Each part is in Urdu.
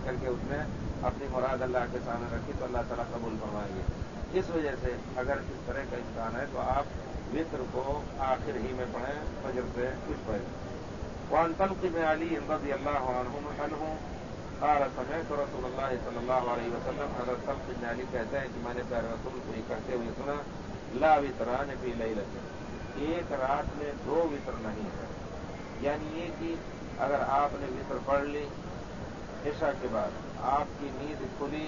کر کے اس نے اپنی مراد اللہ کے سامنے رکھی تو اللہ تعالیٰ قبول فرمائیں گے. اس وجہ سے اگر اس طرح کا امکان ہے تو آپ وطر کو آخر ہی میں پڑھیں فجر سے کچھ پہلے. وعن طلق بن علي رضي الله عنه قال سمعت رسول الله صلی اللہ علیہ وسلم. حضرت طلق بن علي کہتے ہیں کہ میں نے پیارے رسول کو یہ کہتے ہوئے سنا لا وطران فی لیلۃ، ایک رات میں دو وطر نہیں ہے. یعنی یہ کہ اگر آپ نے وطر پڑھ لی عشاء کے بعد، آپ کی نیند کھلی،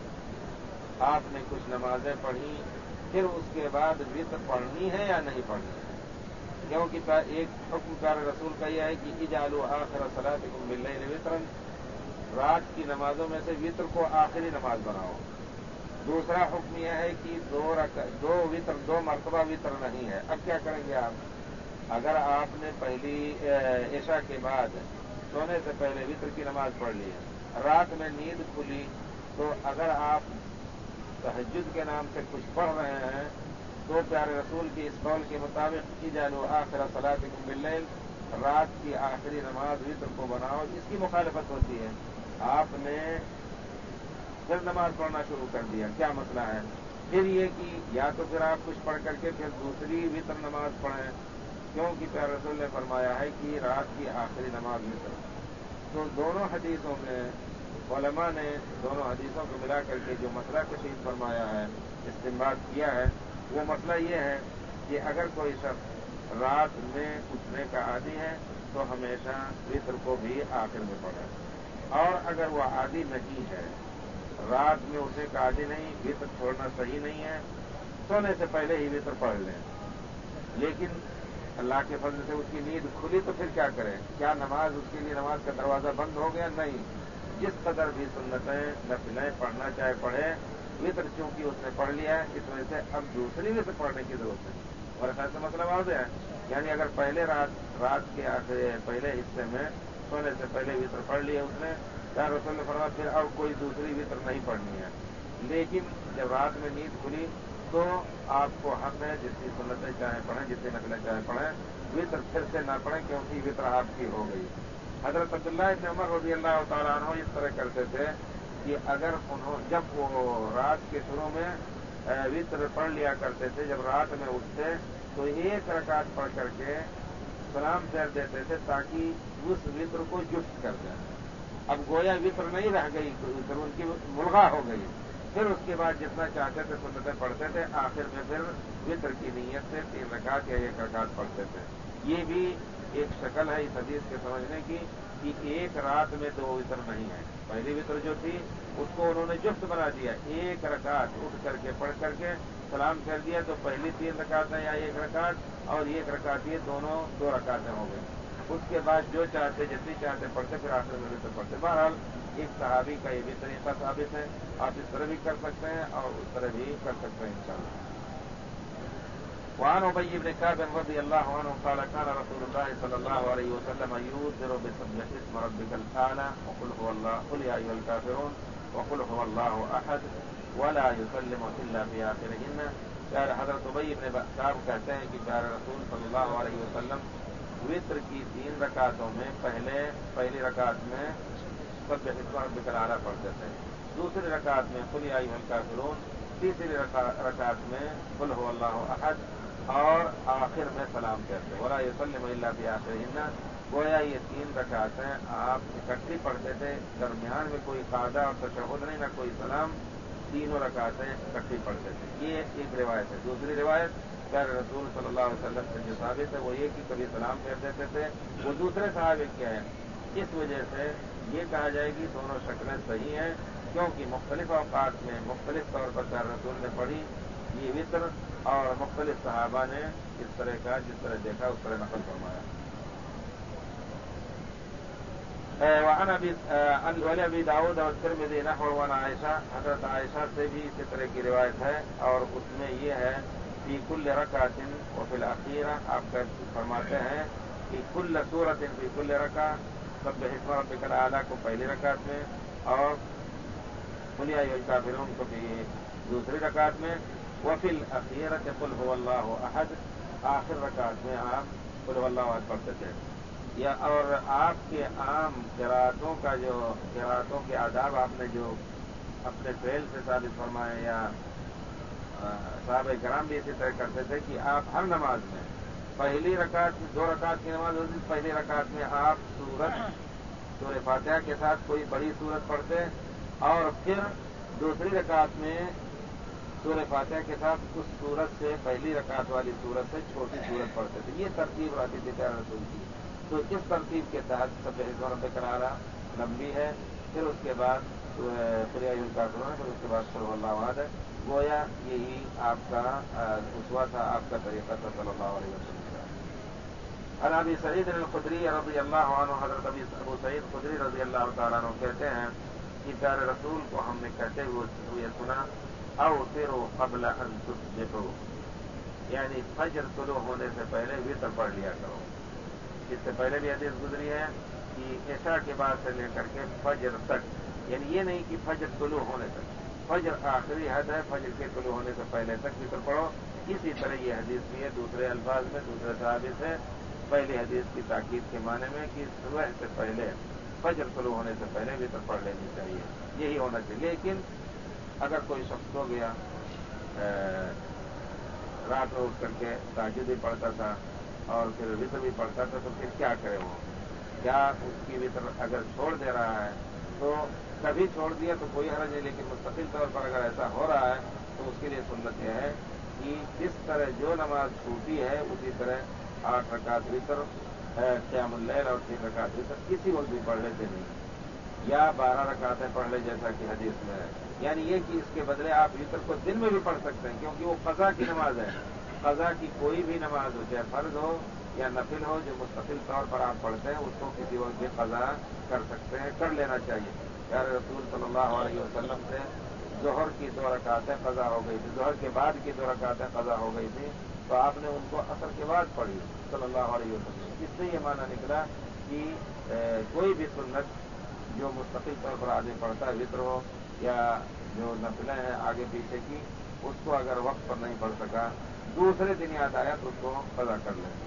آپ نے کچھ نمازیں پڑھی، پھر اس کے بعد وطر پڑھنی ہے یا نہیں پڑھنی ہے؟ کیونکہ ایک حکم پیارے رسول کا یہ ہے کہ اجعلوا آخر صلاتکم باللیل وطرا، رات کی نمازوں میں سے وطر کو آخری نماز بناؤ. دوسرا حکم یہ ہے کہ دو مرتبہ وطر نہیں ہے. اب کیا کریں گے آپ؟ اگر آپ نے پہلی عشاء کے بعد سونے سے پہلے وطر کی نماز پڑھ لی ہے، رات میں نیند کھلی، تو اگر آپ تہجد کے نام سے کچھ پڑھ رہے ہیں تو پیارے رسول کی اس قول کے مطابق اجعلوا آخر صلاتکم باللیل، رات کی آخری نماز وطر کو بناؤ. اس کی مخالفت ہوتی ہے. آپ نے پھر نماز پڑھنا شروع کر دیا، کیا مسئلہ ہے؟ پھر یہ کہ یا تو پھر آپ کچھ پڑھ کر کے پھر دوسری وطر نماز پڑھیں، کیونکہ پیارے رسول نے فرمایا ہے کہ رات کی آخری نماز وطر. تو دونوں حدیثوں میں علماء نے دونوں حدیثوں کو ملا کر کے جو مسئلہ کشید فرمایا ہے، استنباط کیا ہے، وہ مسئلہ یہ ہے کہ اگر کوئی شخص رات میں اٹھنے کا عادی ہے تو ہمیشہ وطر کو بھی آخر میں پڑھے، اور اگر وہ عادی نہیں ہے، رات میں اٹھنے کا عادی نہیں، وطر چھوڑنا صحیح نہیں ہے، سونے سے پہلے ہی وطر پڑھ لیں. لیکن اللہ کے فضل سے اس کی نیند کھلی تو پھر کیا کریں؟ کیا نماز اس کے لیے نماز کا دروازہ بند ہو گیا؟ نہیں. جس قدر بھی سنتیں نفلیں پڑھنا چاہے پڑھے، وطر چونکہ اس نے پڑھ لیا ہے، اس وجہ سے اب دوسری وطر پڑھنے کی ضرورت نہیں. اور خیال سے مسئلہ واضح ہے. یعنی اگر پہلے رات کے پہلے حصے میں سونے سے پہلے وطر پڑھ لیا اس نے، پیارے رسول نے فرمایا پھر اب کوئی دوسری وطر نہیں پڑھنی ہے. لیکن جب رات میں نیند کھلی تو آپ کو حق ہے جتنی سنتیں چاہیں پڑھیں، جتنی نفلیں چاہیں پڑھیں، وطر پھر سے نہ پڑھیں کیونکہ وطر آپ کی ہو گئی. حضرت عبداللہ ابن عمر رضی اللہ تعالیٰ عنہ اس طرح کرتے تھے کہ اگر جب وہ رات کے شروع میں وطر پڑھ لیا کرتے تھے، جب رات میں اٹھتے تو ایک رکعت پڑھ کر کے سلام پھیر دیتے تھے تاکہ اس وطر کو جفت کر دیں. اب گویا وطر نہیں رہ گئی، وطر ان کی ملغا ہو گئی. پھر اس کے بعد جتنا چاہتے تھے سنتیں پڑھتے تھے، آخر میں پھر وطر کی نیت سے 3 رکعت یا 1 رکعت پڑھتے تھے. یہ بھی ایک شکل ہے اس حدیث کے سمجھنے کی کہ ایک رات میں 2 وطر نہیں ہے. پہلی وطر جو تھی اس کو انہوں نے جفت بنا دیا، 1 رکعت اٹھ کر کے پڑھ کر کے سلام کر دیا تو پہلی 3 رکعتیں یا 1 رکعت اور 1 رکعت یہ دونوں 2 رکعتیں ہو گئی. اس کے بعد جو چاہتے جتنی چاہتے پڑھتے، پھر آخر میں وطر پڑھتے. بہرحال ایک صحابی کا یہ بھی طریقہ ثابت ہے. آپ اس طرح بھی کر سکتے ہیں اور اس طرح بھی کر سکتے ہیں انشاءاللہ. وعن ابي بن كعب رضي الله عنه قال كان رسول الله صلى الله عليه وسلم يوتر بسبح اسم ربك الاعلى وقل هو الله قل يا ايها الكافرون وقل هو الله احد ولا يسلم الا في اخرهن. پیارے حضرت ابی بن کعب کہتے ہیں کہ پیارے رسول صلی اللہ علیہ وسلم وطر کی 3 رکعتوں میں پہلی رکعت میں سبح اسم ربک الاعلی پڑھتے تھے، دوسری رکعت میں قل یا ایھا الکافرون، تیسری رکعت میں قل هو اللہ احد، اور آخر میں سلام کہتے ولا یسلم الا فی آخرہن. گویا یہ 3 رکعتیں آپ اکٹھی پڑھتے تھے، درمیان میں کوئی قعدہ اور تشہد نہیں، نہ کوئی سلام، تینوں رکعتیں اکٹھی پڑھتے تھے. یہ ایک روایت ہے. دوسری روایت پیارے رسول صلی اللہ علیہ وسلم سے جو ثابت ہے وہ یہ کہ کبھی سلام پھیر دیتے تھے. وہ دوسرے صحابے کیا ہے، اس وجہ سے یہ کہا جائے گی دونوں شکلیں صحیح ہیں، کیونکہ مختلف اوقات میں مختلف طور پر پیارے رسول نے پڑھی یہ وطر، اور مختلف صحابہ نے اس طرح کا جس طرح دیکھا اس طرح نقل فرمایا. وعن ابی داؤد اور ترمذی نحو وعن عائشہ، حضرت عائشہ سے بھی اسی طرح کی روایت ہے، اور اس میں یہ ہے فی کل رکعۃ وفی الاخیرہ، آپ فرماتے ہیں کہ کل سورۃ فی کل رکعہ، سبح اسم ربک الاعلی کو پہلی رکعت میں، اور قل یا ایھا الکافرون کو بھی دوسری رکعت میں، وفی الاخیرۃ قل هو اللہ احد، آخر رکعت میں آپ قل هو اللہ احد پڑھتے تھے. یا اور آپ کے عام قراءتوں کے آداب آپ نے جو اپنے فعل سے ثابت فرمائے یا صحابہ کرام بھی اسی طرح کرتے تھے کہ آپ ہر نماز میں پہلی رکعت 2 رکعت کی نماز ہوتی پہلی رکعت میں آپ سورہ فاتحہ کے ساتھ کوئی بڑی سورت پڑھتے اور پھر دوسری رکعت میں سورہ فاتحہ کے ساتھ اس سورت سے پہلی رکعت والی سورت سے چھوٹی سورت پڑھتے تھے. یہ ترتیب رہتی تھی پیارے رسول کی. تو اس ترتیب کے تحت سب رب قرارہ لمبی ہے, پھر اس کے بعد الکافرون ہے, پھر اس کے بعد صلی اللہ علیہ ہے. گویا یہی آپ کا اسوہ تھا, آپ کا طریقہ تھا صلی اللہ علیہ وسلم کا. عن ابی سعید الخدری رضی اللہ عنہ, حضرت ابو سعید خدری رضی اللہ تعالیٰ عنہ کہتے ہیں کہ پیارے رسول کو ہم نے کہتے ہوئے سنا اوتروا قبل ان تصبحوا, یعنی فجر طلوع ہونے سے پہلے وتر پڑھ لیا کرو. اس سے پہلے بھی حدیث گزری ہے کہ عشاء کے بعد سے لے کر کے فجر تک, یعنی یہ نہیں کہ فجر طلوع ہونے تک, فجر آخری حد ہے, فجر کے طلوع ہونے سے پہلے تک وتر پڑھو. اسی طرح یہ حدیث بھی ہے دوسرے الفاظ میں, دوسرے صحابی سے, پہلی حدیث کی تاکید کے معنی میں کہ صبح سے پہلے فجر طلوع ہونے سے پہلے وتر پڑھ لینی چاہیے, یہی ہونا چاہیے. لیکن اگر کوئی شخص ہو گیا رات میں اٹھ کر کے تہجد بھی پڑھتا تھا اور پھر وتر بھی پڑھتا تھا, تو پھر کیا کرے وہ؟ کیا اس کی وتر اگر چھوڑ دے رہا ہے تو کبھی چھوڑ دیا تو کوئی حرج نہیں, لیکن مستقل طور پر اگر ایسا ہو رہا ہے تو اس کے لیے سنت یہ ہے کہ اس طرح جو نماز چھوٹی ہے اسی طرح 8 رکعت وتر قیام اللیل اور 3 رکعت وتر کسی وقت بھی پڑھ لیتے نہیں, یا 12 رکعتیں پڑھ لے جیسا کہ حدیث میں ہے. یعنی یہ کہ اس کے بدلے آپ وتر کو دن میں بھی پڑھ سکتے ہیں, کیونکہ وہ قضا کی نماز ہے. قضا کی کوئی بھی نماز ہو, چاہے فرض ہو یا نفل ہو, جو مستقل طور پر آپ پڑھتے ہیں اس کو کسی وقت بھی قضا کر سکتے ہیں, کر لینا چاہیے. پیارے رسول صلی اللہ علیہ وسلم سے ظہر کی 2 رکعتیں قضا ہو گئی تھی, ظہر کے بعد کی 2 رکعتیں قضا ہو گئی تھی, تو آپ نے ان کو عصر کے بعد پڑھی صلی اللہ علیہ وسلم. اس سے یہ معنی نکلا کہ کوئی بھی سنت جو مستقل طور پر آدمی پڑھتا ہے, وتر ہو یا جو نفلیں ہیں آگے پیچھے کی, اس کو اگر وقت پر نہیں پڑھ سکا, دوسرے دن یاد آیا تو اس کو قضا کر لیں.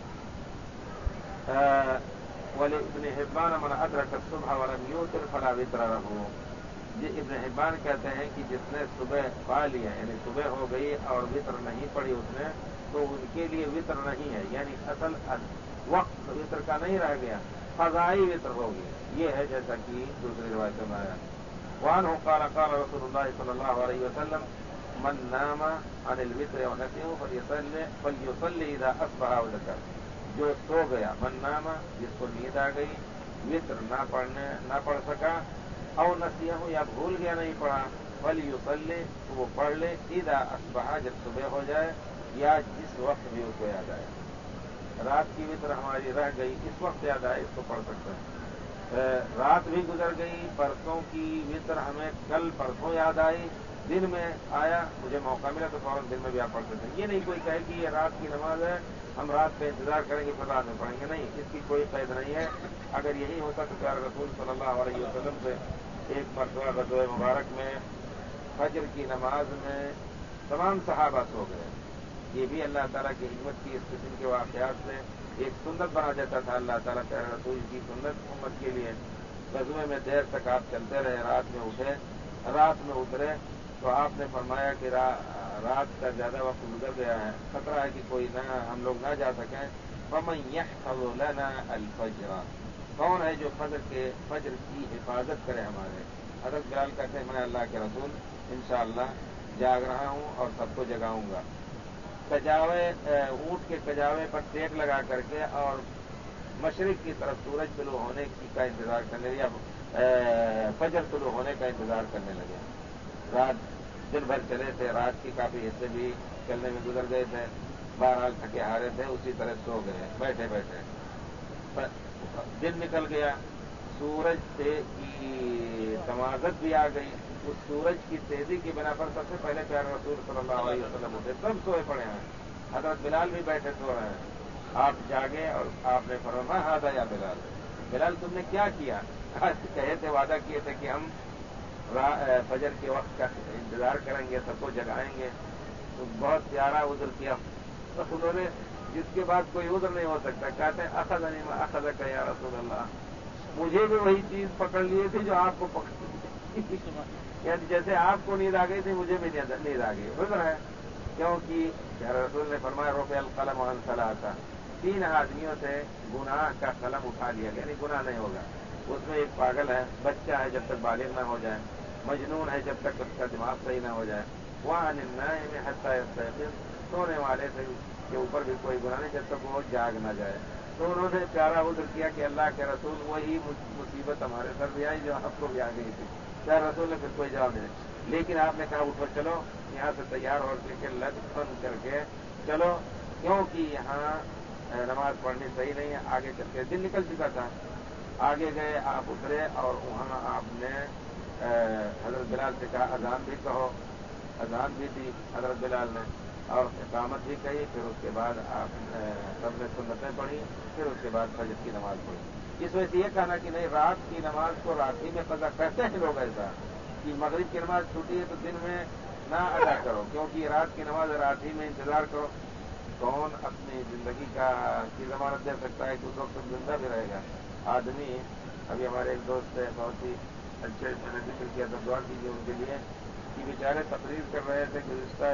ابن حبان من ادرک الصبح ولم یوتر فلا وتر له. یہ ابن حبان کہتے ہیں کہ جس نے صبح پا لیا, یعنی صبح ہو گئی اور وتر نہیں پڑی اس نے, تو ان کے لیے وتر نہیں ہے, یعنی اصل وقت وتر کا نہیں رہ گیا, قضائی وتر ہوگی. یہ ہے جیسا کہ دوسری روایتوں میں آیا. وعنہ قال قال رسول اللہ صلی اللہ علیہ وسلم من نام عن الوتر ونسيه فليصلي اذا اصبح او ذكر. جو سو گیا, من نام جس کو نیند آ گئی, وتر نہ پڑھ سکا, او نسیہ یا بھول گیا نہیں پڑھا, فلیصلی وہ پڑھ لے, اذا اصبح جب صبح ہو جائے یا جس وقت بھی اس کو یاد آئے. رات کی وتر ہماری رہ گئی, اس وقت یاد آئے اس کو پڑھ سکتے ہیں. رات بھی گزر گئی, پرسوں کی وتر ہمیں کل پرسوں یاد آئی, دن میں آیا, مجھے موقع ملا تو فوراً دن میں بھی آپ پڑھ سکتے ہیں. یہ نہیں کوئی کہے کہ یہ رات کی نماز ہے, ہم رات پہ انتظار کریں گے پھر رات میں پڑھیں گے, نہیں, اس کی کوئی قید نہیں ہے. اگر یہی ہوتا تو پیارے رسول صلی اللہ علیہ وسلم سے ایک مرتبہ غزوہ مبارک میں فجر کی نماز میں تمام صحابہ سو گئے. یہ بھی اللہ تعالیٰ کی حکمت کی اس قسم کے واقعات سے ایک سنت بنا دیتا تھا اللہ تعالیٰ پیارے رسول کی سنت امت کے لیے. غزوے میں دیر تک آپ چلتے رہے, رات میں اٹھے, رات میں اترے, تو آپ نے فرمایا کہ رات کا زیادہ وقت گزر گیا ہے, خطرہ ہے کہ کوئی ہم لوگ نہ جا سکیں. فمن يحفظ لنا الفجر, کون ہے جو فجر کی حفاظت کرے ہمارے. حضرت بلال کہتے ہیں میں اللہ کے رسول انشاءاللہ جاگ رہا ہوں اور سب کو جگاؤں گا. اونٹ کے کجاوے پر ٹیک لگا کر کے اور مشرق کی طرف سورج طلوع ہونے کا انتظار کرنے, یا فجر طلوع ہونے کا انتظار کرنے لگے. رات دن بھر چلے تھے, رات کی کافی حصے بھی چلنے میں گزر گئے تھے, بہرحال تھکے ہارے تھے, اسی طرح سو گئے بیٹھے بیٹھے. دن نکل گیا, سورج کی تمازت بھی آ گئی. اس سورج کی تیزی کی بنا پر سب سے پہلے پیارے رسول صلی اللہ علیہ وسلم ہوتے, سب سوئے پڑے ہیں. حضرت بلال بھی بیٹھے سو رہے ہیں. آپ جاگے اور آپ نے فرمایا ہاں یا بلال, بلال تم نے کیا کیا؟ کہے تھے, وعدہ کیے تھے کہ ہم فجر کے وقت کا انتظار کریں گے, سب کو جگائیں گے. تو بہت پیارا عذر کیا. تو انہوں نے جس کے بعد کوئی عذر نہیں ہو سکتا. کہتے ہیں اخذنی ما اخذک یا رسول اللہ, مجھے بھی وہی چیز پکڑ لیے تھی جو آپ کو پکڑ لی تھی. یعنی جیسے آپ کو نیند آ گئی تھی مجھے بھی نیند آ گئی. عذر ہے, کیونکہ پیارے رسول نے فرمایا رفع القلم عن ثلاثہ, 3 آدمیوں سے گناہ کا قلم اٹھا لیا گیا, یعنی گناہ نہیں ہوگا. اس میں ایک پاگل ہے, بچہ ہے جب تک بالغ نہ ہو جائے, مجنون ہے جب تک اس کا دماغ صحیح نہ ہو جائے, وعن النائم حتی یستيقظ, سونے والے سے کے اوپر بھی کوئی گناہ نہیں جب تک وہ جاگ نہ جائے. تو انہوں نے پیارا عذر کیا کہ اللہ کے رسول وہی مصیبت ہمارے سر بھی آئی جو آپ کو بھی آ گئی تھی. پیارے رسول نے پھر کوئی جواب نہیں, لیکن آپ نے کہا اٹھو چلو یہاں سے تیار ہو کے لگ بند کر کے چلو, کیونکہ یہاں نماز پڑھنی صحیح نہیں ہے. آگے چل کے دن نکل چکا تھا. آگے گئے, آپ اترے اور وہاں آپ نے حضرت بلال سے کہا اذان بھی کہو. اذان بھی دی حضرت بلال نے, اور اقامت بھی کہی. پھر اس کے بعد آپ سب نے سنتیں پڑھی, پھر اس کے بعد فجر کی نماز پڑھی. اس وجہ سے یہ کہنا کہ نہیں رات کی نماز کو رات ہی میں قضا کرتے ہیں لوگ, ایسا کہ مغرب کی نماز چھوٹی ہے تو دن میں نہ ادا کرو, کیونکہ رات کی نماز رات ہی میں انتظار کرو. کون اپنی زندگی کی ضمانت دے سکتا ہے کہ اس وقت زندہ بھی رہے گا آدمی. ابھی ہمارے ایک دوست ہے, بہت ہی اچھے, میں نے ذکر کیا تھا, دعا کیجیے ان کے لیے, کہ بیچارے تقریر کر رہے تھے گزشتہ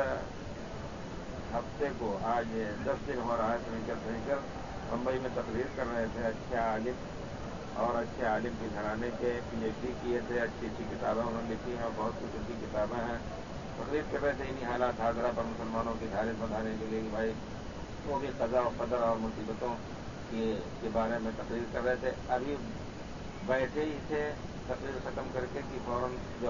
ہفتے کو, آج 10 دن ہو رہا ہے, سنیچر ممبئی میں تقریر کر رہے تھے. اچھے عالم اور اچھے عالم کے گھرانے کے, PhD کیے تھے, اچھی اچھی کتابیں انہوں نے لکھی ہیں اور بہت کچھ ان کی کتابیں ہیں. تقریر کر رہے تھے انہیں حالات حاضرہ پر مسلمانوں کی دھارے بندھانے کے لیے کہ بھائی وہ بھی قضا و قدر اور مصیبتوں کے بارے میں تقریر کر رہے تھے. ابھی بیٹھے ہی تھے تقریر ختم کر کے کہ فوراً بے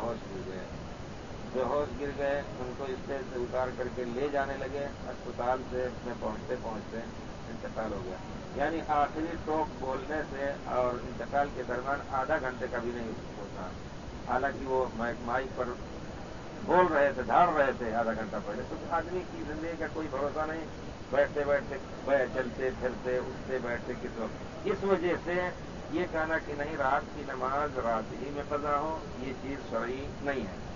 ہوش گر گئے. ان کو اسٹیج سے اتار کر کے لے جانے لگے, اسپتال سے میں پہنچتے پہنچتے انتقال ہو گیا. یعنی آخری ٹوک بولنے سے اور انتقال کے درمیان آدھا گھنٹے کا بھی نہیں ہوتا. حالانکہ وہ مائک پر بول رہے تھے, دھاڑ رہے تھے آدھا گھنٹہ پہلے. تو آدمی کی زندگی کا کوئی بھروسہ نہیں, بیٹھتے بیٹھتے چلتے پھرتے اٹھتے بیٹھتے کس وقت. اس وجہ سے یہ کہنا کہ نہیں رات کی نماز رات ہی میں قضا ہو, یہ چیز شرعی نہیں ہے.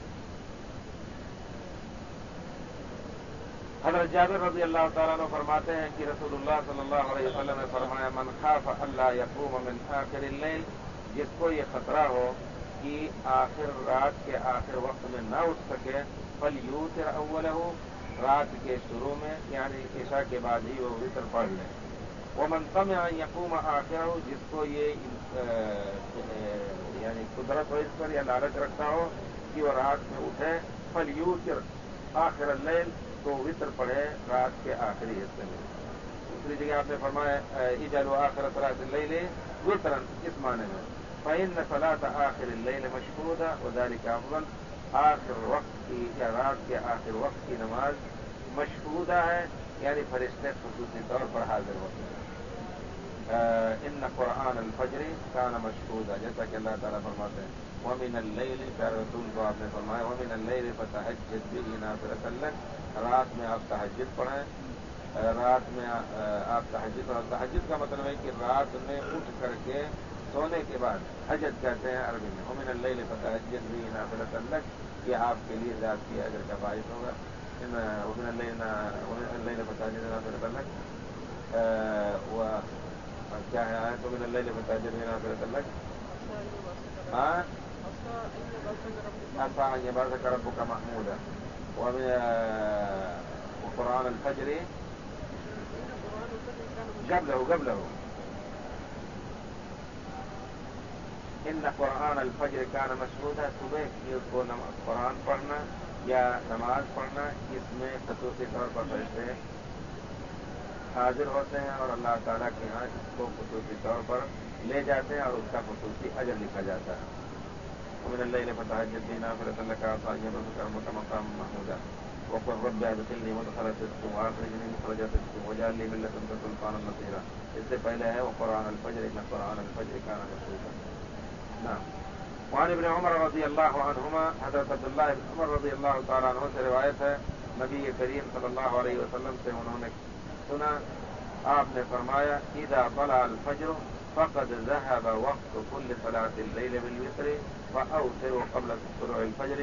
حضرت جابر رضی اللہ تعالیٰ عنہ فرماتے ہیں کہ رسول اللہ صلی اللہ علیہ وسلم نے فرمایا من خاف اللہ یقوم من آخر اللیل, جس کو یہ خطرہ ہو کہ آخر رات کے آخر وقت میں نہ اٹھ سکے, فلیوتر اولہ, رات کے شروع میں یعنی عشاء کے بعد ہی وہ وتر پڑھ لے. ومن طمع ان یقوم آخرہ, جس کو یہ یعنی قدرت ہو اس پر یا لالچ رکھتا ہو کہ وہ رات میں اٹھے, فلیوتر آخر اللیل, تو وطر پڑھے رات کے آخری حصے میں. دوسری جگہ آپ نے فرمایا اجعلوا آخر صلاۃ اللیل وطرا, اس معنی میں فإن صلاۃ آخر اللیل مشہودہ وذلک افضل, آخر وقت کی یا رات کے آخر وقت کی نماز مشہودہ ہے, یعنی فرشتے خصوصی طور پر حاضر ہوتے ہیں. ان قرآن الفجر کان مشہودہ, جیسا کہ اللہ تعالیٰ فرماتے ہیں ومن اللیل, پیارے رسول کو آپ نے فرمایا ومن اللیل فتہجد بہ نافلۃ لک, رات میں آپ تہجد پڑھیں, رات میں آپ تہجد, اور تہجد کا مطلب ہے کہ رات میں اٹھ کر کے سونے کے بعد, حجت کہتے ہیں عربی میں. ومن اللیل فتہجد بہ نافلۃ لک, یہ آپ کے لیے ذات کی اجر کا باعث ہوگا. ومن اللیل فتہجد نافلۃ لک, کیا ہے آیت ومن اللیل فتہجد بہ نافلۃ لک, عسى ان يبعثك ربك محمودا. وقرآن الفجر قبله ان قرآن الفجر کان مشہودہ, صبح کی کو قرآن پڑھنا یا نماز پڑھنا, اس میں خصوصی طور پر فرشتے حاضر ہوتے ہیں اور اللہ تعالیٰ کے ہاں اس کو خصوصی طور پر لے جاتے ہیں اور اس کا خصوصی اجر لکھا جاتا ہے. ومن اللیل فتہجد بہ نافلۃ لک عسى ان يبعثك ربك مقاما محمودا. وقل رب ادخلنی مدخل صدق واخرجنی مخرج صدق واجعل لي من لدنك سلطانا نصيرا. اس سے پہلے ہے وقرآن الفجر ان قرآن الفجر کان مشہودا. نعم. وعن ابن عمر رضی اللہ عنہما, حضرت عبداللہ ابن عمر رضی اللہ تعالیٰ عنہ سے روایت ہے, نبی کریم صلی اللہ علیہ وسلم سے انہوں نے سنا, آپ نے فرمایا اذا طلع الفجر فقد ذهب وقت كل صلاة الليل بالوتر فأوتروا قبل طلوع الفجر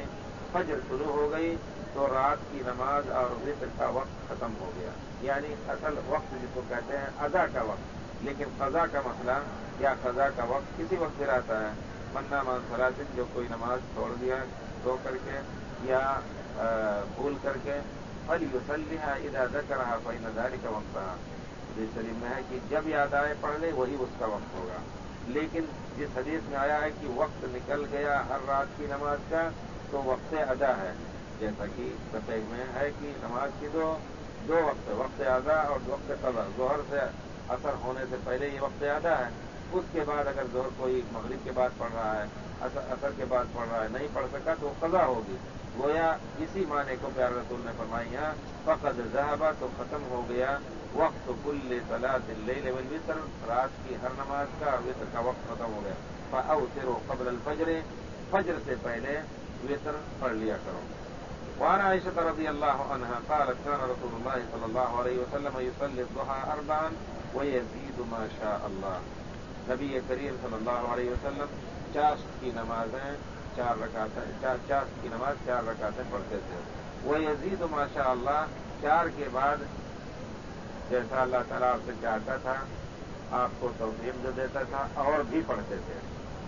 فجر شروع ہو گئی تو رات کی نماز اور وتر کا وقت ختم ہو گیا. یعنی اصل وقت جس کو کہتے ہیں ادا کا وقت، لیکن قضا کا مسئلہ یا قضا کا وقت کسی وقت پھر آتا ہے. منا مان صلاۃ، جو کوئی نماز چھوڑ دیا سو کر کے یا بھول کر کے، فلیصلیھا اذا ذکرھا فإن ذلک وقتھا. حدیث شریف میں ہے کہ جب یاد آئے پڑھ لے وہی اس کا وقت ہوگا. لیکن جس حدیث میں آیا ہے کہ وقت نکل گیا ہر رات کی نماز کا تو وقت ادا ہے، جیسا کہ صحیح میں ہے کہ نماز کی دو وقت ادا اور وقت قضا. ظہر سے اثر ہونے سے پہلے یہ وقت ادا ہے. اس کے بعد اگر ظہر کوئی مغرب کے بعد پڑھ رہا ہے، اثر کے بعد پڑھ رہا ہے، نہیں پڑھ سکا تو قضا ہوگی. گویا اسی معنی کو پیارے رسول نے فرمائی ہے فقد ذهب، تو ختم ہو گیا وقت کل صلاۃ اللیل والوتر، رات کی ہر نماز کا اور وتر کا وقت ختم ہو گیا. فاوتروا قبل الفجر، فجر سے پہلے وتر پڑھ لیا کرو. وعن عائشة رضی اللہ عنہا قالت كان رسول اللہ صلی اللہ علیہ وسلم يصلي الضحى 4 ويزيد ما شاء اللہ. نبی کریم صلی اللہ علیہ وسلم چاشت کی نمازیں 4 رکعتیں، چاشت کی نماز 4 رکعتیں پڑھتے تھے. ويزيد ما شاء اللہ، 4 کے بعد جیسا اللہ تعالیٰ آپ سے چاہتا تھا آپ کو توفیق جو دیتا تھا اور بھی پڑھتے تھے.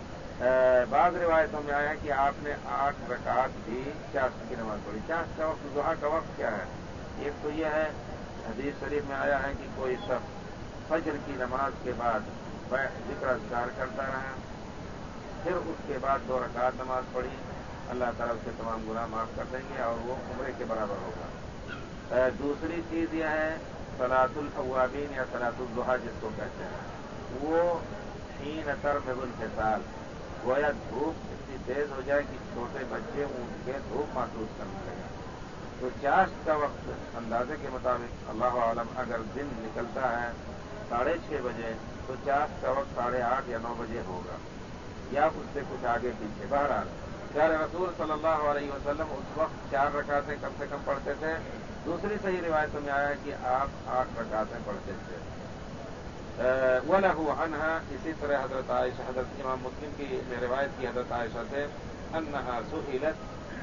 بعض روایتوں میں آیا کہ آپ نے 8 رکعت بھی چاشت کی نماز پڑھی. چاشت کا وقت، ضحیٰ کا وقت کیا ہے؟ ایک تو یہ ہے حدیث شریف میں آیا ہے کہ کوئی شخص فجر کی نماز کے بعد ذکر اذکار کرتا رہا، پھر اس کے بعد 2 رکعت نماز پڑھی، اللہ تعالیٰ اس کے تمام گناہ معاف کر دیں گے اور وہ عمرے کے برابر ہوگا. دوسری چیز یہ ہے صلاۃ الاوابین یا صلاۃ الضحیٰ جس کو کہتے ہیں، وہ حین ترمض الفصال، گویا دھوپ اتنی تیز ہو جائے کہ چھوٹے بچے اونٹ کے دھوپ محسوس کرنے لگے. تو چاشت کا وقت اندازے کے مطابق اللہ عالم اگر دن نکلتا ہے 6:30 بجے تو چاشت کا وقت 8:30 یا 9 بجے ہوگا یا اس سے کچھ آگے پیچھے. بہرحال پیارے رسول صلی اللہ علیہ وسلم اس وقت 4 رکعتیں کم سے کم پڑھتے تھے. دوسری صحیح روایتوں میں آیا ہے کہ آپ 8 رکعتیں پڑھتے تھے. وَلَهُ عَنْهَا، اسی طرح حضرت عائشہ، حضرت امام مسلم کی روایت کی حضرت عائشہ سے، انها سئلت،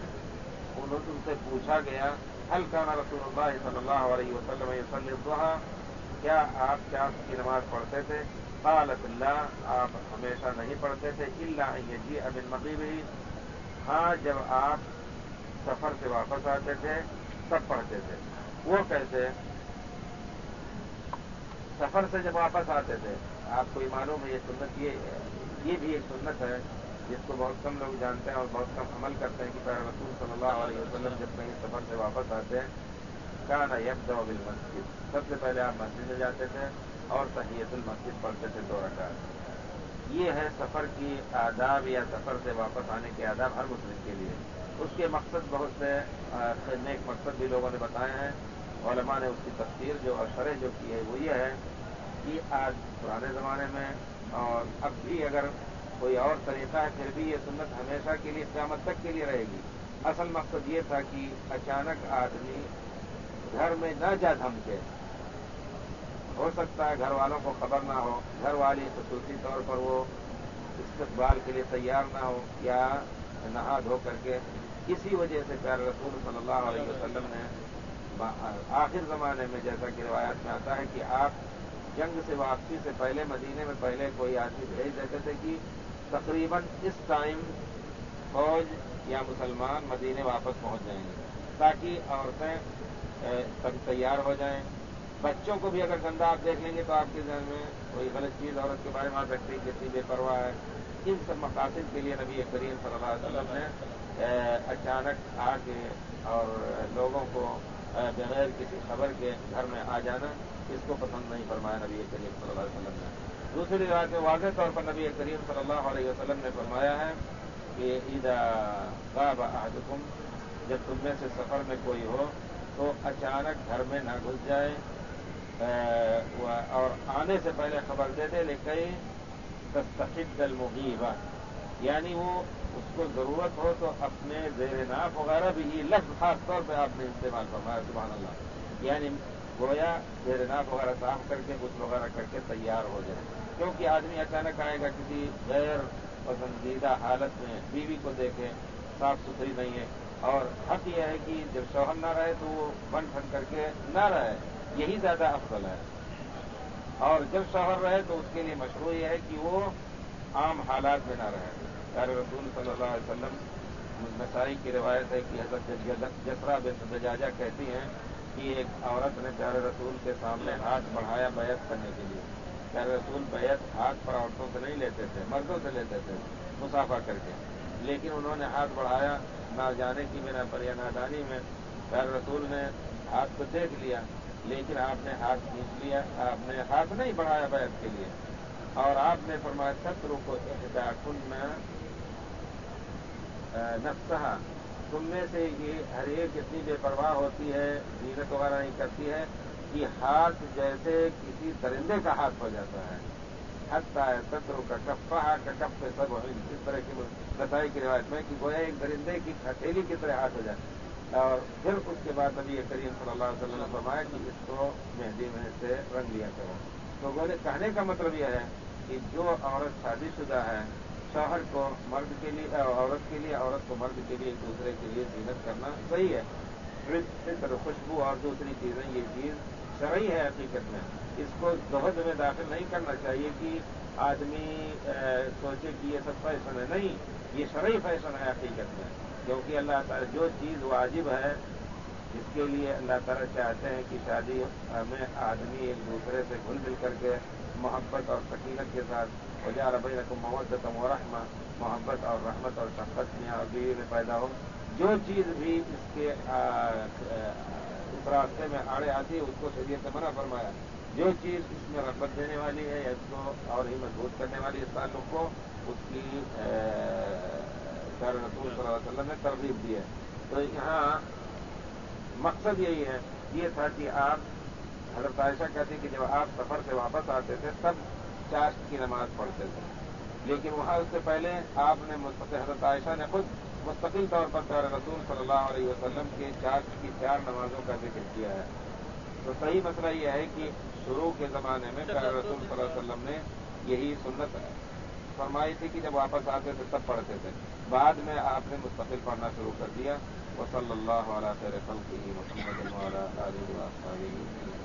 ان سے پوچھا گیا هل كان رسول اللہ صلی اللہ علیہ وسلم يصلي الضحى، کیا آپ چاشت کی نماز پڑھتے تھے؟ قالت لا، آپ ہمیشہ نہیں پڑھتے تھے، الا ان يجيء من مغيبه، ہاں جب آپ سفر سے واپس آتے تھے تب پڑھتے تھے. وہ کیسے؟ سفر سے جب واپس آتے تھے، آپ کو یہ معلوم ہے یہ سنت، یہ بھی ایک سنت ہے جس کو بہت کم لوگ جانتے ہیں اور بہت کم عمل کرتے ہیں کہ پیارے رسول صلی اللہ علیہ وسلم جب کہیں سفر سے واپس آتے ہیں کان یبدأ بالمسجد، سب سے پہلے آپ مسجد میں جاتے تھے اور تحیۃ المسجد پڑھتے تھے 2 رکعت. یہ ہے سفر کی آداب یا سفر سے واپس آنے کے آداب ہر مسلم کے لیے. اس کے مقصد بہت سے نیک مقصد بھی لوگوں نے بتائے ہیں. علماء نے اس کی تفسیر جو اور شرح جو کی ہے وہ یہ ہے کہ آج پرانے زمانے میں اور اب بھی اگر کوئی اور طریقہ ہے پھر بھی یہ سنت ہمیشہ کے لیے قیامت تک کے لیے رہے گی. اصل مقصد یہ تھا کہ اچانک آدمی گھر میں نہ جا دھمکے، ہو سکتا ہے گھر والوں کو خبر نہ ہو، گھر والی خصوصی طور پر وہ استقبال کے لیے تیار نہ ہو یا نہا دھو کر کے، اسی وجہ سے پیارے رسول صلی اللہ علیہ وسلم نے آخر زمانے میں جیسا کہ روایات میں آتا ہے کہ آپ جنگ سے واپسی سے پہلے مدینے میں پہلے کوئی آدمی بھیج دیتے تھے کہ تقریباً اس ٹائم فوج یا مسلمان مدینے واپس پہنچ جائیں گے تاکہ عورتیں تیار ہو جائیں. بچوں کو بھی اگر گندا آپ دیکھ لیں گے تو آپ کے ذہن میں کوئی غلط چیز عورت کے بارے میں آ سکتی ہے، کتنی بے پرواہ ہے. ان سب مقاصد کے لیے نبی کریم صلی اللہ علیہ وسلم نے اچانک آ کے اور لوگوں کو بغیر کسی خبر کے گھر میں آ جانا اس کو پسند نہیں فرمایا نبی کریم صلی اللہ علیہ وسلم نے. دوسری روایت میں واضح طور پر نبی کریم صلی اللہ علیہ وسلم نے فرمایا ہے کہ اذا غاب احدکم، جب تم میں سے سفر میں کوئی ہو تو اچانک گھر میں نہ گھس جائے اور آنے سے پہلے خبر دے دے، لیکن تستفد المغیبہ، یعنی وہ اس کو ضرورت ہو تو اپنے زیر ناف وغیرہ بھی، یہ لفظ خاص طور پہ آپ نے استعمال فرمایا سبحان اللہ، یعنی گویا زیر ناف وغیرہ صاف کر کے غسل وغیرہ کر کے تیار ہو جائے. کیونکہ آدمی اچانک آئے گا کسی غیر پسندیدہ حالت میں، بیوی کو دیکھے صاف ستھری نہیں ہے اور حق یہ ہے کہ جب شوہر نہ رہے تو وہ بن ٹھن کر کے نہ رہے، یہی زیادہ افضل ہے۔ اور جب شوہر رہے تو اس کے لیے مشروع یہ ہے کہ وہ عام حالات میں نہ رہے۔ پیارے رسول صلی اللہ علیہ وسلم، نسائی کی روایت ہے کہ حضرت جسرا بنت دجاجہ کہتی ہیں کہ ایک عورت نے پیارے رسول کے سامنے ہاتھ بڑھایا بیعت کرنے کے لیے۔ پیارے رسول بیعت ہاتھ پر عورتوں سے نہیں لیتے تھے، مردوں سے لیتے تھے مصافحہ کر کے، لیکن انہوں نے ہاتھ بڑھایا نہ جانے کی بنا پر یا نادانی میں۔ پیارے رسول نے ہاتھ کو دیکھ لیا، لیکن آپ نے ہاتھ کھینچ لیا، آپ نے ہاتھ نہیں بڑھایا بیعت کے لیے، اور آپ نے فرمایا سترو کو احداکن نفسہا، تم میں سے یہ ہر ایک اتنی بے پرواہ ہوتی ہے، زینت وغیرہ نہیں کرتی ہے کہ ہاتھ جیسے کسی درندے کا ہاتھ ہو جاتا ہے۔ حتیٰ سترو کا کفہ کا کف پہ سب اس طرح کی نسائی کی روایت میں کہ گویا ایک درندے کی ہتھیلی کی طرح ہاتھ ہو جائے۔ اور پھر اس کے بعد نبی کریم صلی اللہ علیہ وسلم نے فرمایا کہ اس کو مہندی میں سے رنگ لیا کرو۔ تو گولے کہنے کا مطلب یہ ہے کہ جو عورت شادی شدہ ہے، شوہر کو مرد کے لیے، عورت کے لیے، عورت کو مرد کے لیے ایک دوسرے کے لیے زینت کرنا صحیح ہے۔ عطر، خوشبو اور دوسری چیزیں، یہ چیز شرعی ہے حقیقت میں۔ اس کو زہد میں داخل نہیں کرنا چاہیے کہ آدمی سوچے کہ یہ سب فیشن ہے، نہیں، یہ شرعی فیشن ہے حقیقت میں، کیونکہ اللہ تعالی جو چیز واجب ہے جس کے لیے اللہ تعالیٰ چاہتے ہیں کہ شادی میں آدمی ایک دوسرے سے گھل مل کر کے محبت اور سکینت کے ساتھ وجعل بینکم مودۃ ورحمۃ، محبت اور رحمت اور شفقت میاں اور بیوی میں پیدا ہو، جو چیز بھی اس راستے میں آڑے آتی ہے اس کو شریعت نے منع فرمایا۔ جو چیز اس میں رغبت دینے والی ہے یا اس کو اور ہی مضبوط کرنے والی اس تعلق کو، اس کی پیارے رسول صلی اللہ علیہ وسلم نے ترغیب دی ہے۔ تو یہاں مقصد یہی ہے، یہ تھا کہ آپ، حضرت عائشہ کہتی کہ جب آپ سفر سے واپس آتے تھے تب چاشت کی نماز پڑھتے تھے، لیکن وہاں اس سے پہلے آپ نے حضرت عائشہ نے خود مستقل طور پر پیارے رسول صلی اللہ علیہ وسلم کے چاشت کی 4 نمازوں کا ذکر کیا ہے۔ تو صحیح مسئلہ یہ ہے کہ شروع کے زمانے میں پیارے رسول صلی اللہ علیہ وسلم نے یہی سنت فرمائی تھی کہ جب واپس آتے تھے تب پڑھتے تھے، بعد میں آپ نے مستقل پڑھنا شروع کر دیا۔ وصلی اللہ علی خیر خلقہ محمد وعلی آلہ واصحابہ وسلم۔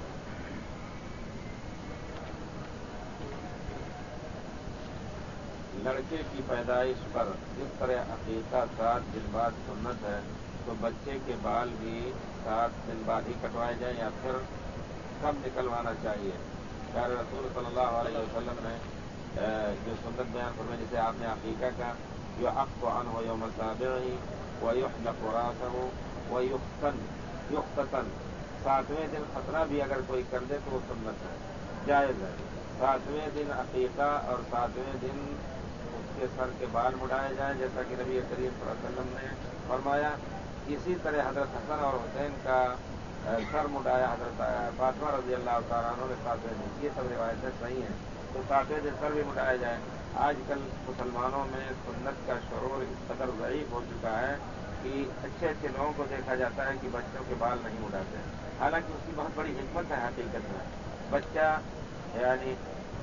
لڑکے کی پیدائش پر جس طرح عقیقہ 7 دن بعد سنت ہے، تو بچے کے بال بھی 7 دن بعد ہی کٹوائے جائیں یا پھر کب نکلوانا چاہیے؟ پیارے رسول صلی اللہ علیہ وسلم نے جو سنت بیان فرمائی، جسے آپ نے عقیقہ کا، یعق عنہ یوم سابعہ ویحلق راسہ ویختتن، 7ویں دن ختنہ بھی اگر کوئی کر دے تو وہ سنت ہے، جائز ہے۔ 7ویں دن عقیقہ اور 7ویں دن اس کے سر کے بال مڈائے جائیں، جیسا کہ نبی کریم صلی اللہ علیہ وسلم نے فرمایا۔ اسی طرح حضرت حسن اور حسین کا سر مڈایا حضرت فاطمہ رضی اللہ تعالیٰ عنہ نے 7ویں دن، یہ سب روایتیں صحیح ہیں، تو 7ویں دن سر بھی مڈایا جائے۔ آج کل مسلمانوں میں سنت کا شعور اس قدر ضعیف ہو چکا ہے کہ اچھے اچھے لوگوں کو دیکھا جاتا ہے کہ بچوں کے بال نہیں مڈاتے، حالانکہ اس کی بہت بڑی حکمت ہے حقیقت میں۔ بچہ یعنی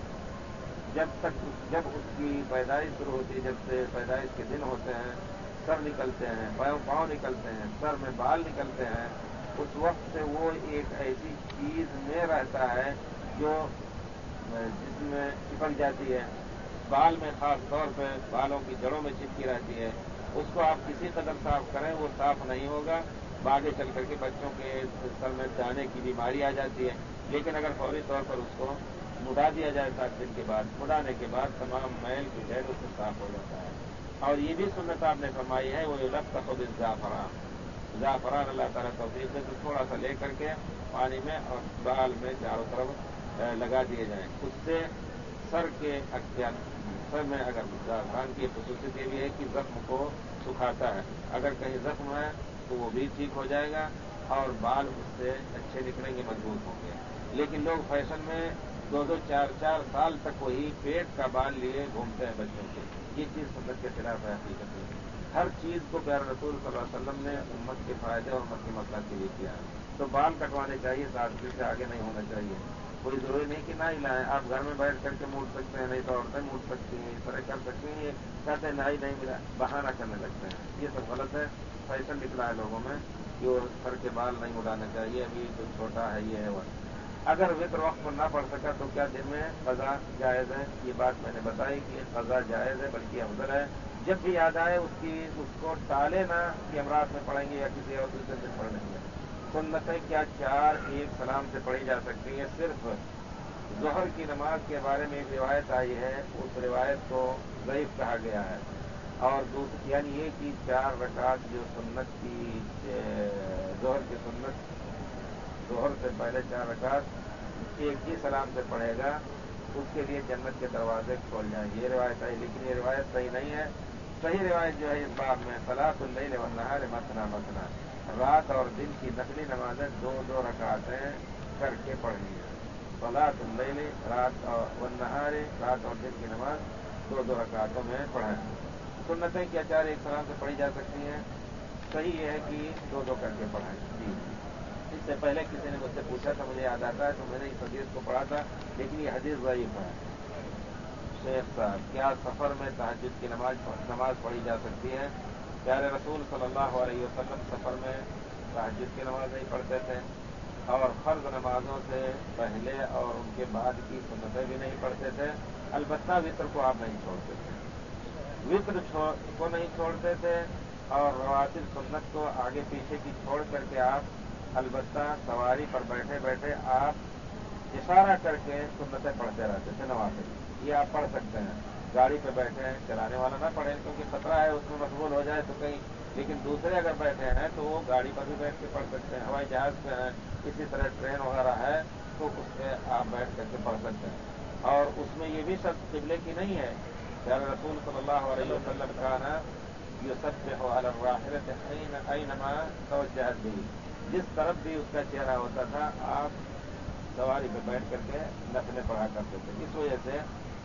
جب اس کی پیدائش شروع ہوتی ہے، جب سے پیدائش کے دن ہوتے ہیں، سر نکلتے ہیں، پاؤں نکلتے ہیں، سر میں بال نکلتے ہیں، اس وقت سے وہ ایک ایسی چیز میں رہتا ہے جو جسم میں چپک جاتی ہے، بال میں خاص طور پہ بالوں کی جڑوں میں چپکی رہتی ہے۔ اس کو آپ کسی قدر صاف کریں وہ صاف نہیں ہوگا، آگے چل کر کے بچوں کے سر میں دانے کی بیماری آ جاتی ہے۔ لیکن اگر فوری طور پر اس کو مڈا دیا جائے 7 دن کے بعد، مڈانے کے بعد تمام میل کچیل اس سے صاف ہو جاتا ہے۔ اور یہ بھی سنت آپ نے فرمائی ہے، وہ یلطخ بالزعفران، زعفران اللہ تعالیٰ توفیق دے تو تھوڑا سا لے کر کے پانی میں اور بال میں چاروں طرف لگا دیے جائیں، اس سے سر میں اگر زعفران کی خصوصیت یہ بھی ہے کہ زخم کو سکھاتا ہے، اگر کہیں زخم ہے تو وہ بھی ٹھیک ہو جائے گا اور بال اس سے اچھے نکلیں گے، مضبوط ہوں گے۔ لیکن لوگ فیشن میں 2 4 سال تک وہی پیٹ کا بال لیے گھومتے ہیں بچوں کے، یہ چیز سنت کے خلاف ہے حقیقت میں۔ हर चीज को प्यारे रसूल सल्लल्लाहु अलैहि वसल्लम ने उम्मत के फायदे और उम्मत की मसलहत के लिए किया है। तो बाल कटवाने चाहिए, 7 दिन से आगे नहीं होना चाहिए। कोई जरूरी नहीं कि ना ही लाएं, आप घर में बैठ करके मूड सकते हैं, नहीं तो औरतें मूड सकती हैं, इस तरह कर सकती हैं। ये कहते हैं नाई नहीं मिला, बहाना करने लगते हैं। ये सब गलत है। फैशन निकला है लोगों में कि वो सर के बाल नहीं उड़ाने चाहिए, अभी तो छोटा है, ये है वो। अगर वित्र वक्त पर ना पढ़ सका तो क्या दिन में कज़ा जायज़ है? ये बात मैंने बताई कि कज़ा जायज़ है, बल्कि अफजल है। जब भी याद आए उसको टाले ना कि हम रात में पढ़ेंगे या किसी और दूसरे दिन पढ़ लेंगे। सुन्नतें क्या 4 एक सलाम से पढ़ी जा सकती है? सिर्फ ज़ोहर की नमाज के बारे में एक रिवायत आई है, उस रिवायत को ज़ईफ कहा गया है। और दूसरी यानी ये कि 4 रकात जो सुन्नत की ज़ोहर की सुन्नत, ज़ोहर से पहले 4 रकात एक ही सलाम से पढ़ेगा, उसके लिए जन्नत के दरवाजे खोल जाएंगे। ये रिवायत है, लेकिन ये रिवायत सही नहीं है। सही रिवायत जो है इस बाब में, सलातुल लैल वन नहार मसना मसना, रात और दिन की नफली नमाजें 2-2 रकातें करके पढ़नी है। सलातुल लैल रात और वन नहार, रात और दिन की नमाज 2-2 रकातों में पढ़ें। सुन्नतें क्या 4 एक सलाम से पढ़ी जा सकती हैं? सही है कि 2-2 करके पढ़ें। जी, इससे पहले किसी ने मुझसे पूछा था, मुझे याद आता है, तो मैंने इस हदीस को पढ़ा था, लेकिन ये हदीस ज़ईफ है। शेख साहब, क्या सफर में तहज्जुद की नमाज पढ़ी जा सकती है? प्यारे रसूल सल्लल्लाहु अलैहि वसल्लम सफर में तहज्जुद की नमाज नहीं पढ़ते थे, और फर्ज नमाजों से पहले और उनके बाद की सुन्नतें भी नहीं पढ़ते थे। अलबत्ता वित्र को आप नहीं छोड़ते थे, वित्र को नहीं छोड़ते थे, और रवातिब सुन्नत को आगे पीछे की छोड़ करके आप अलबत्ता सवारी पर बैठे बैठे आप इशारा करके सुन्नतें पढ़ते रहते थे। नवाफिल ये आप पढ़ सकते हैं। गाड़ी पे बैठे हैं, चलाने वाला ना पढ़े क्योंकि खतरा है उसमें मशगूल हो जाए तो कहीं, लेकिन दूसरे अगर बैठे हैं तो वो गाड़ी पर भी बैठ के पढ़ सकते हैं। हवाई जहाज पे हैं, इसी तरह ट्रेन वगैरह है तो उस पर आप बैठ करके पढ़ सकते हैं। और उसमें ये भी शर्त क़िबले की नहीं है। प्यारे रसूल सल्लल्लाहु अलैहि वसल्लम काना युसब्बिहु अला राहिलति ऐनमा तवज्जहत बिही, जिस तरफ भी उसका चेहरा होता था आप सवारी पे बैठ करके नफले पढ़ा करते थे। इस वजह से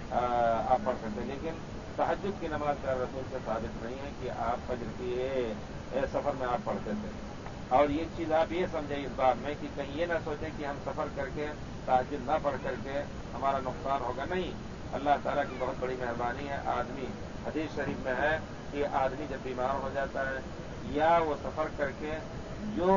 आप पढ़ सकते हैं। लेकिन तहज्जुद की नमाज का रसूल से साबित नहीं है कि आप फज्र की सफर में आप पढ़ते थे। और ये चीज आप ये समझे इस बात में कि कहीं ये ना सोचे कि हम सफर करके तहज्जुद ना पढ़ करके हमारा नुकसान होगा। नहीं, अल्लाह ताला की बहुत बड़ी मेहरबानी है। आदमी, हदीस शरीफ में है कि आदमी जब बीमार हो जाता है या वो सफर करके जो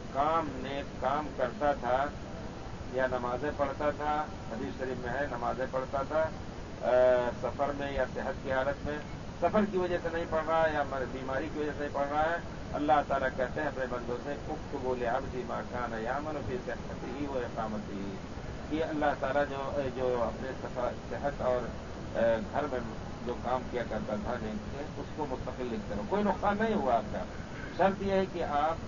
काम करता था या नमाजें पढ़ता था, हदीस शरीफ में है नमाजें पढ़ता था सफर में या सेहत की हालत में, सफर की वजह से नहीं पढ़ रहा है या बीमारी की वजह से नहीं पढ़ रहा है, अल्लाह ताला कहते हैं अपने बंदों से उक्तबू लिअब्दी मा कान यामल फी सिहतिही व इकामतिही, कि अल्लाह ताला जो अपने सेहत और घर में जो काम किया करता था नेक के, उसको मुस्तकिल लिखते रहो, कोई नुकसान नहीं हुआ आपका। शर्त यह है कि आप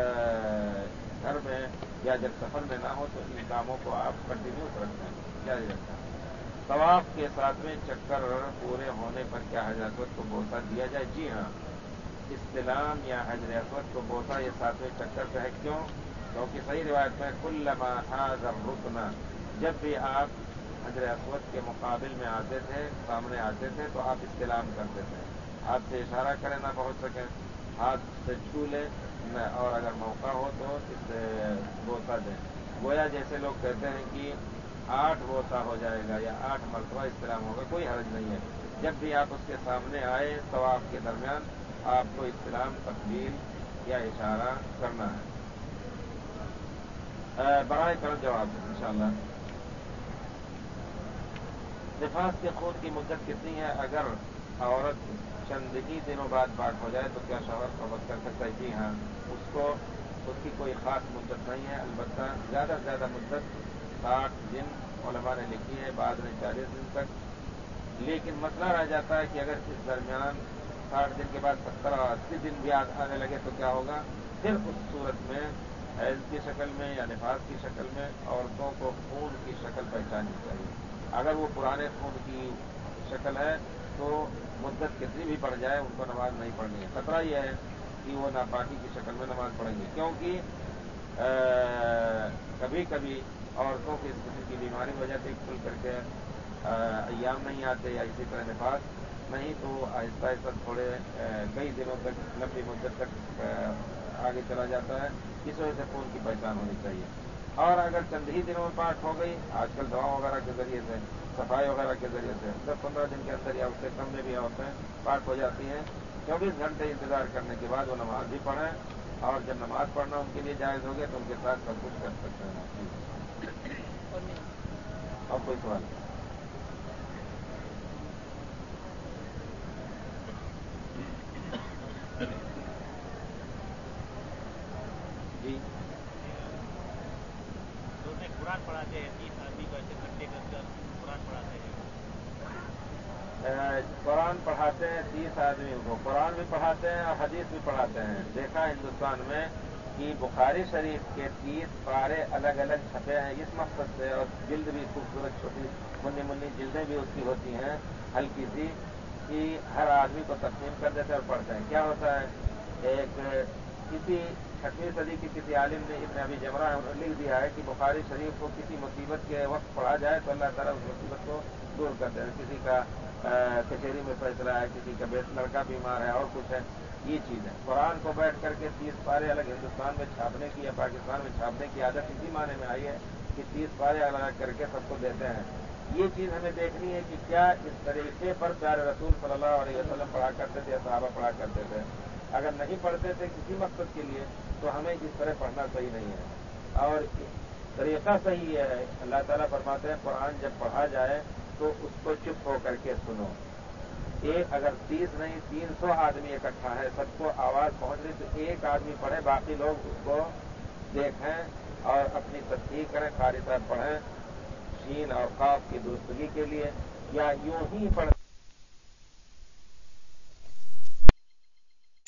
घर में या जब सफर में ना हो तो इन कामों को आप कंटिन्यूस रखें, जारी रखें। तवाफ के 7वें चक्कर पूरे होने पर क्या हजर असवद को बोसा दिया जाए? जी हाँ, इस्तिलाम या हजर असवद को बोसा ये 7वें चक्कर पे है। क्यों? क्योंकि सही रिवायत में कुल्लमा हाज़र रुकना, जब भी आप हजर असवद के मुकाबिल में आते थे, सामने आते थे, तो आप इस्तिलाम करते थे। हाथ से इशारा करें ना पहुंच सकें, हाथ से छू लें, और अगर मौका हो तो इस बोसा दें। गोया जैसे लोग कहते हैं कि 8 बोसा हो जाएगा या 8 मरतबा इस्तिलाम होगा, कोई हर्ज नहीं है। जब भी आप उसके सामने आए तवाफ के दरमियान आपको इस्तिलाम, तकबीर या इशारा करना है। बराए कर जवाब इंशाअल्लाह। निफास के खून की मुद्दत कितनी है? अगर औरत चंद ही दिनों बाद पाक हो जाए तो क्या शौहर तौबत कर सकता है? जी हाँ, उसकी कोई खास मुद्दत नहीं है। अलबत्ता ज्यादा से ज्यादा मुद्दत 60 दिन उलमा ने लिखी है, बाद में 40 दिन तक। लेकिन मसला रह जाता है कि अगर इस दरमियान 60 दिन के बाद 70 और 80 दिन भी आने लगे तो क्या होगा? फिर उस सूरत में हैज की शक्ल में या निफास की शक्ल में औरतों को खून की शक्ल पहचाननी चाहिए। अगर वो पुराने खून की शक्ल है तो मुद्दत कितनी भी बढ़ जाए उनको नमाज नहीं पढ़नी है। खतरा यह है कि वो नापाकी की शक्ल में नमाज पढ़ेंगे, क्योंकि कभी कभी औरतों की इस किस्म की बीमारी हो जाती है, खुल करके अय्याम नहीं आते या इसी तरह निफास, نہیں تو آہستہ آہستہ تھوڑے کئی دنوں تک لمبی مدت تک آگے چلا جاتا ہے. اس وجہ سے خون کی پہچان ہونی چاہیے. اور اگر چند ہی دنوں میں پاک ہو گئی، آج کل دواؤں وغیرہ کے ذریعے سے، صفائی وغیرہ کے ذریعے سے 10-15 دن کے اندر یا اس سے کم میں بھی عورتیں پاک ہو جاتی ہیں. 24 گھنٹے انتظار کرنے کے بعد وہ نماز بھی پڑھیں، اور جب نماز پڑھنا ان کے لیے جائز ہو گیا تو ان کے ساتھ سب کچھ کر سکتے ہیں. اور کوئی سوال؟ جی قرآن پڑھاتے ہیں 30 آدمی کو ایسے اکٹھے کر کر قرآن پڑھاتے ہیں. قرآن پڑھاتے ہیں 30 آدمیوں کو، قرآن بھی پڑھاتے ہیں اور حدیث بھی پڑھاتے ہیں. دیکھا ہندوستان میں کہ بخاری شریف کے 30 پارے الگ الگ چھپے ہیں اس مقصد سے، اور جلد بھی خوبصورت چھوٹی منی جلدیں بھی اس کی ہوتی ہیں ہلکی سی، کہ ہر آدمی کو تقسیم کر دیتے ہیں اور پڑھتے ہیں. کیا ہوتا ہے، ایک کسی 8ویں صدی کی کسی عالم نے ابن ابی جمرہ لکھ دیا ہے کہ بخاری شریف کو کسی مصیبت کے وقت پڑھا جائے تو اللہ تعالیٰ اس مصیبت کو دور کر دے. کسی کا کچہری میں فیصلہ ہے، کسی کا لڑکا بیمار ہے اور کچھ ہے، یہ چیز ہے. قرآن کو بیٹھ کر کے 30 پارے الگ ہندوستان میں چھاپنے کی یا پاکستان میں چھاپنے کی عادت اسی معنی میں آئی ہے کہ 30 پارے الگ کر کے سب کو دیتے ہیں. یہ چیز ہمیں دیکھنی ہے کہ کیا اس طریقے پر پیارے رسول صلی اللہ علیہ وسلم پڑھا کرتے تھے، صحابہ پڑھا کرتے تھے. اگر نہیں پڑھتے تھے کسی مقصد کے لیے تو ہمیں اس طرح پڑھنا صحیح نہیں ہے. اور طریقہ صحیح ہے. اللہ تعالیٰ فرماتے ہیں قرآن جب پڑھا جائے تو اس کو چپ ہو کر کے سنو. ایک اگر 30 نہیں 300 آدمی اکٹھا ہے، سب کو آواز پہنچ رہی تو ایک آدمی پڑھے، باقی لوگ اس کو دیکھیں اور اپنی تصحیح کریں. قاری صاحب پڑھیں شین اور قاف کی درستگی کے لیے، یا یوں ہی پڑھ